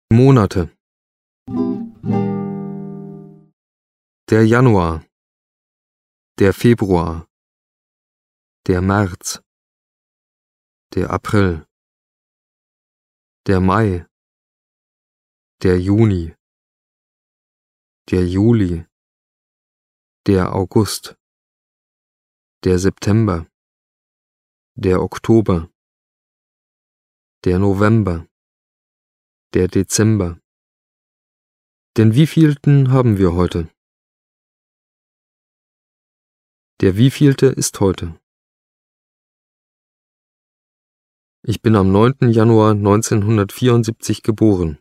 Monate. Der Januar, der Februar, der März, der April, der Mai, der Juni, der Juli, der August, der September, der Oktober, der November, der Dezember. Den wievielten haben wir heute? Der wievielte ist heute? Ich bin am 9. Januar 1974 geboren.